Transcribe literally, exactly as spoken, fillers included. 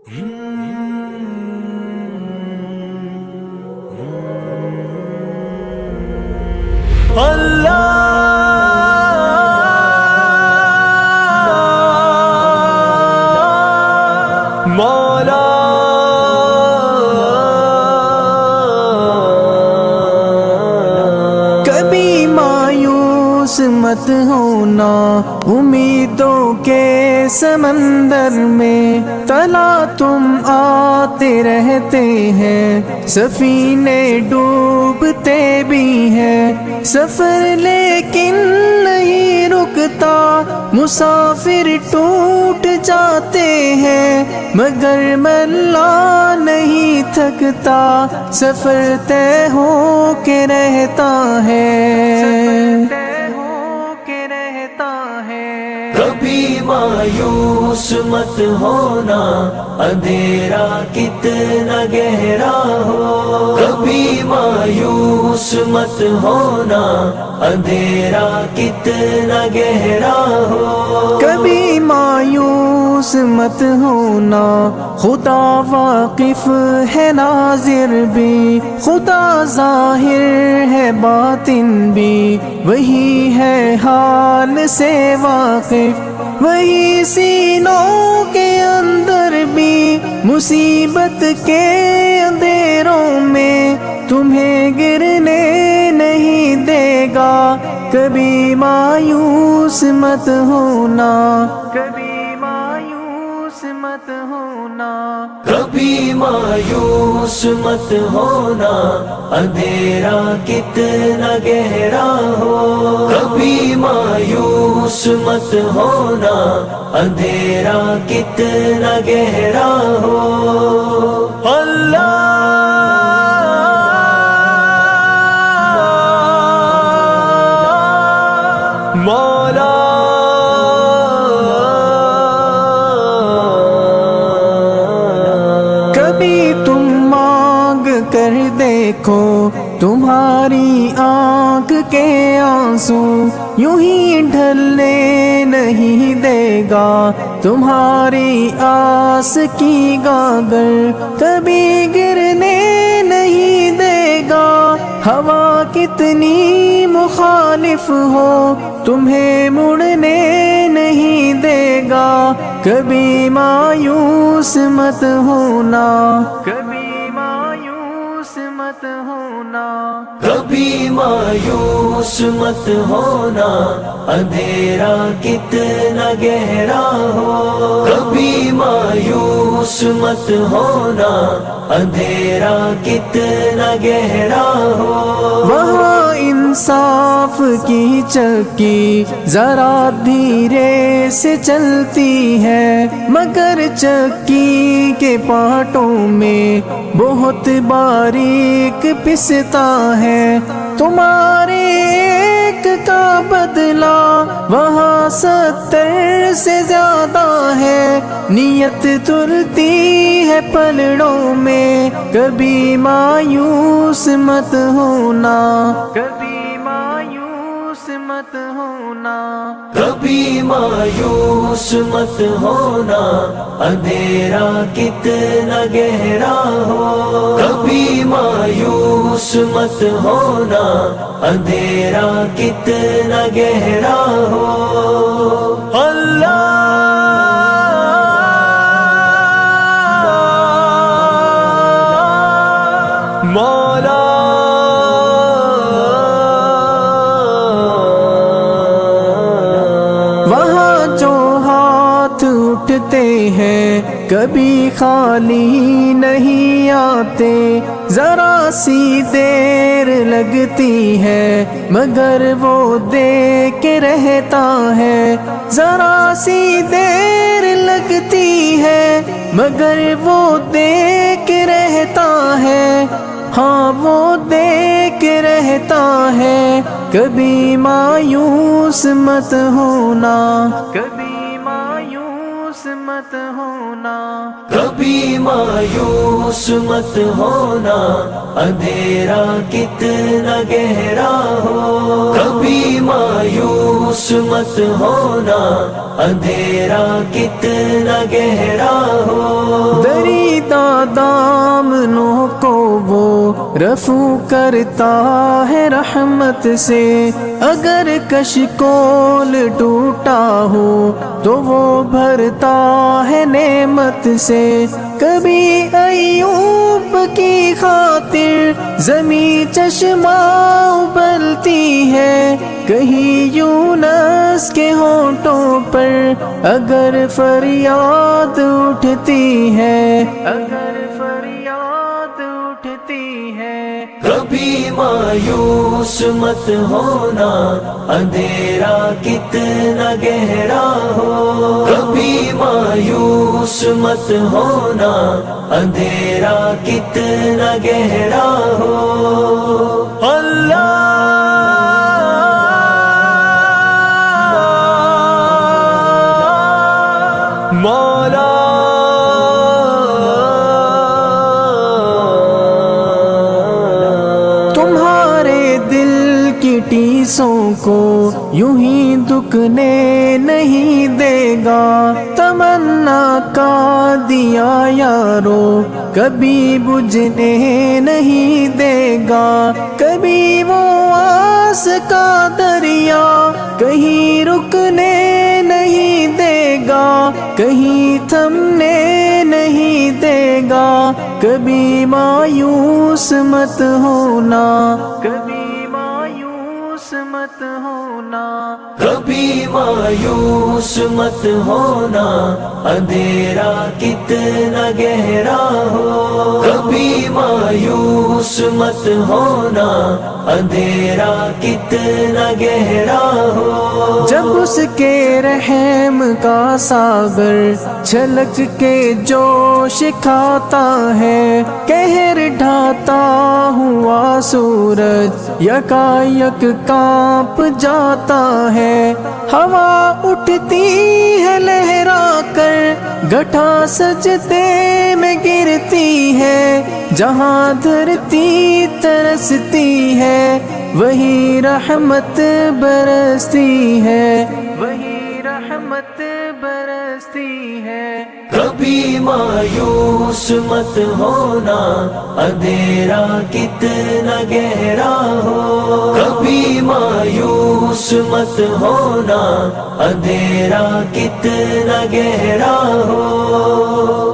مولا کبھی مایوس مت ہونا، امیدوں کے سمندر میں تلا تم آتے رہتے ہیں، سفینے ڈوبتے بھی ہیں، سفر لیکن نہیں رکتا، مسافر ٹوٹ جاتے ہیں مگر ملا نہیں تھکتا، سفر طے ہو کے رہتا ہے۔ کبھی مایوس مت ہونا، اندھیرا کتنا گہرا ہو، کبھی مایوس مت ہونا، اندھیرا کتنا گہرا ہو، کبھی مایوس مت ہونا، خدا واقف ہے ناظر بھی، خدا ظاہر ہے باطن بھی، وہی ہے حال سے واقف، وہی سینوں کے اندر بھی، مصیبت کے اندھیروں میں تمہیں گرنے نہیں دے گا، کبھی مایوس مت ہونا، کبھی مایوس مت ہونا، کبھی مایوس مت ہونا، اندھیرا کتنا گہرا ہو، کبھی مایوس مت ہونا، اندھیرا کتنا گہرا ہو۔ اللہ مولا کبھی تم مانگ کر دیکھو، تمہاری آنکھ کے آنسو یوں ہی ڈھلنے نہیں دے گا، تمہاری آس کی گاگر کبھی گرنے نہیں دے گا، ہوا کتنی مخالف ہو تمہیں مڑنے نہیں دے گا، کبھی مایوس مت ہونا، کبھی مایوس مت ہونا، کبھی مایوس مت ہونا، اندھیرا کتنا گہرا ہو، کبھی مایوس مت ہونا، اندھیرا کتنا گہرا ہو، وہاں انصاف کی چکی ذرا دھیرے سے چلتی ہے، مگر چکی کے پارٹوں میں بہت باریک پستا ہے، تمہارے ایک کا بدلہ وہاں ستر سے زیادہ ہے، نیت تلتی ہے پلڑوں میں، کبھی مایوس مت ہونا، کبھی مایوس مت ہونا، کبھی مایوس مت ہونا، اندھیرا کتنا گہرا ہو، کبھی مایوس مت ہونا، اندھیرا کتنا گہرا ہو۔ اللہ مولا وہاں جو ہاتھ اٹھتے ہیں کبھی خالی نہیں آتے، ذرا سی دیر لگتی ہے مگر وہ دے کے رہتا ہے، ذرا سی دیر لگتی ہے مگر وہ دے کے رہتا ہے، ہاں وہ دے کے رہتا ہے، کبھی مایوس مت ہونا، کبھی مایوس مت ہونا، کبھی مایوس مت ہونا، اندھیرا کتنا گہرا ہو، کبھی مایوس مت ہونا، اندھیرا کتنا گہرا ہو۔ رفو کرتا ہے رحمت سے، اگر کشکول ٹوٹا ہو تو وہ بھرتا ہے نعمت سے۔ کبھی ایوب کی خاطر زمین چشمہ ابلتی ہے، کہیں یونس کے ہونٹوں پر اگر فریاد اٹھتی ہے، اگر فریاد اٹھتی ہے۔ کبھی مایوس مت ہونا، اندھیرا کتنا گہرا ہو۔ کبھی مایوس مت ہونا، اندھیرا کتنا گہرا ہو۔ اللہ مولا تمہارے دل کی ٹیسوں کو یوں ہی دکنے نہیں دے گا، تمنا کا دیا یارو کبھی بجھنے نہیں دے گا۔ کبھی وہ آس کا دریا کہیں رکنے نہیں دے گا، کہیں تھمنے نہیں دے گا۔ کبھی مایوس مت ہونا، کبھی مایوس مت ہونا۔ کبھی مایوس مت ہونا، اندھیرا کتنا گہرا ہو۔ کبھی مایوس مت ہونا، اندھیرا کتنا گہرا ہو۔ جب اس کے رحم کا ساگر چھلک کے جوش کھاتا ہے، قہر ڈھاتا ہوا سورج یکا یک کانپ جاتا ہے۔ ہوا اٹھتی ہے لہرا کر گھٹا سجدے میں گرتی ہے، جہاں دھرتی ترستی ہے وہی رحمت برستی ہے، وہی رحمت برستی ہے۔ کبھی مایوس مت ہونا، اندھیرا کتنا گہرا ہو۔ کبھی مایوس مت ہونا، اندھیرا کتنا گہرا ہو۔